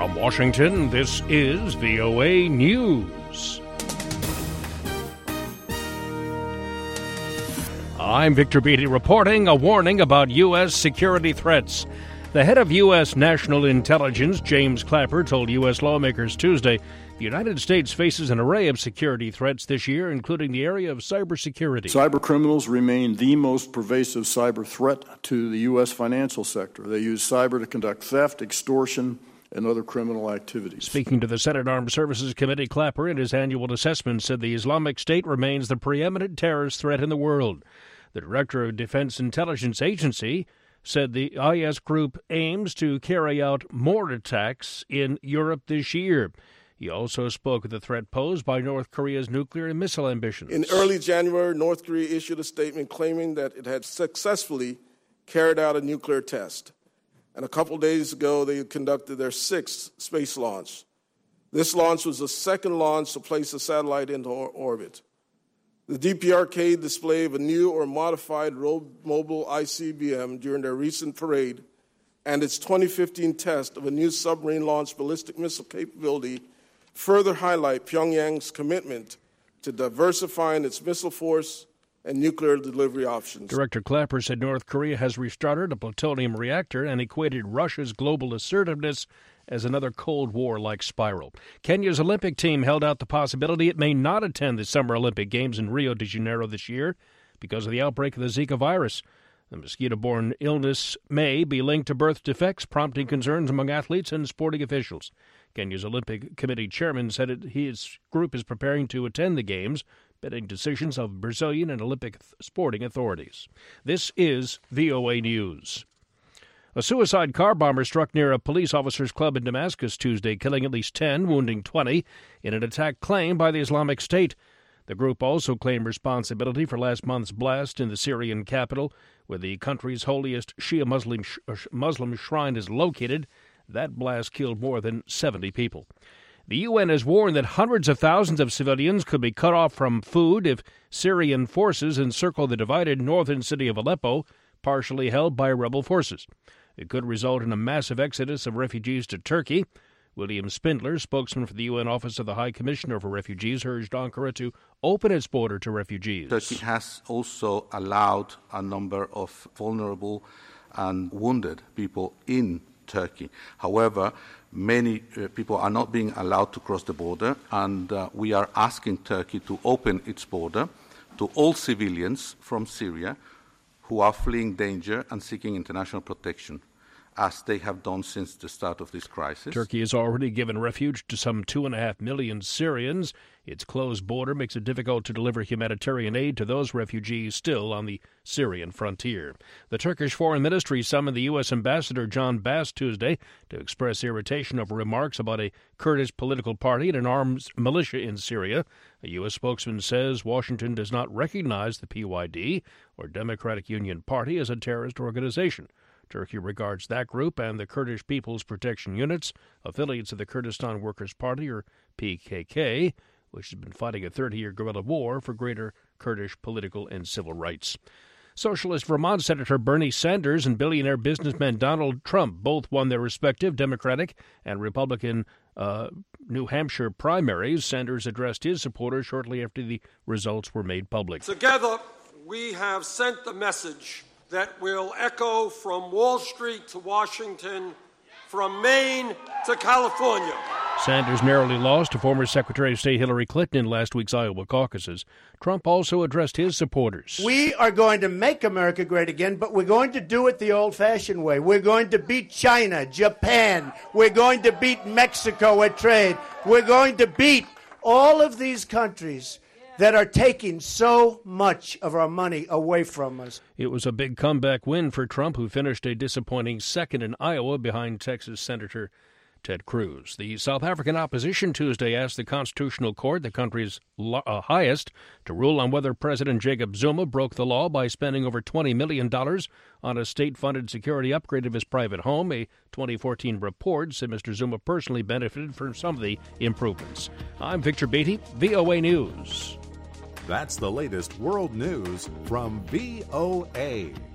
From Washington, this is VOA News. I'm Victor Beatty reporting a warning about U.S. security threats. The head of U.S. National Intelligence, James Clapper, told U.S. lawmakers Tuesday the United States faces an array of security threats this year, including the area of cybersecurity. Cyber criminals remain the most pervasive cyber threat to the U.S. financial sector. They use cyber to conduct theft, extortion, and other criminal activities. Speaking to the Senate Armed Services Committee, Clapper, in his annual assessment, said the Islamic State remains the preeminent terrorist threat in the world. The director of Defense Intelligence Agency said the IS group aims to carry out more attacks in Europe this year. He also spoke of the threat posed by North Korea's nuclear and missile ambitions. In early January, North Korea issued a statement claiming that it had successfully carried out a nuclear test. And a couple days ago, they conducted their sixth space launch. This launch was the second launch to place a satellite into orbit. The DPRK display of a new or modified mobile ICBM during their recent parade and its 2015 test of a new submarine-launched ballistic missile capability further highlight Pyongyang's commitment to diversifying its missile force and nuclear delivery options. Director Clapper said North Korea has restarted a plutonium reactor and equated Russia's global assertiveness as another Cold War-like spiral. Kenya's Olympic team held out the possibility it may not attend the Summer Olympic Games in Rio de Janeiro this year because of the outbreak of the Zika virus. The mosquito-borne illness may be linked to birth defects, prompting concerns among athletes and sporting officials. Kenya's Olympic Committee chairman said his group is preparing to attend the Games, pending decisions of Brazilian and Olympic sporting authorities. This is VOA News. A suicide car bomber struck near a police officers' club in Damascus Tuesday, killing at least 10, wounding 20, in an attack claimed by the Islamic State. The group also claimed responsibility for last month's blast in the Syrian capital, where the country's holiest Shia Muslim shrine is located. That blast killed more than 70 people. The UN has warned that hundreds of thousands of civilians could be cut off from food if Syrian forces encircle the divided northern city of Aleppo, partially held by rebel forces. It could result in a massive exodus of refugees to Turkey. William Spindler, spokesman for the UN Office of the High Commissioner for Refugees, urged Ankara to open its border to refugees. Turkey has also allowed a number of vulnerable and wounded people in Turkey. However, many people are not being allowed to cross the border, and we are asking Turkey to open its border to all civilians from Syria who are fleeing danger and seeking international protection, as they have done since the start of this crisis. Turkey has already given refuge to some 2.5 million Syrians. Its closed border makes it difficult to deliver humanitarian aid to those refugees still on the Syrian frontier. The Turkish Foreign Ministry summoned the U.S. Ambassador John Bass Tuesday to express irritation over remarks about a Kurdish political party and an armed militia in Syria. A U.S. spokesman says Washington does not recognize the PYD, or Democratic Union Party, as a terrorist organization. Turkey regards that group and the Kurdish People's Protection Units, affiliates of the Kurdistan Workers' Party, or PKK, which has been fighting a 30-year guerrilla war for greater Kurdish political and civil rights. Socialist Vermont Senator Bernie Sanders and billionaire businessman Donald Trump both won their respective Democratic and Republican New Hampshire primaries. Sanders addressed his supporters shortly after the results were made public. Together, we have sent the message that will echo from Wall Street to Washington, from Maine to California. Sanders narrowly lost to former Secretary of State Hillary Clinton in last week's Iowa caucuses. Trump also addressed his supporters. We are going to make America great again, but we're going to do it the old-fashioned way. We're going to beat China, Japan. We're going to beat Mexico at trade. We're going to beat all of these countries that are taking so much of our money away from us. It was a big comeback win for Trump, who finished a disappointing second in Iowa behind Texas Senator Ted Cruz. The South African opposition Tuesday asked the Constitutional Court, the country's highest, to rule on whether President Jacob Zuma broke the law by spending over $20 million on a state-funded security upgrade of his private home. A 2014 report said Mr. Zuma personally benefited from some of the improvements. I'm Victor Beatty, VOA News. That's the latest world news from VOA.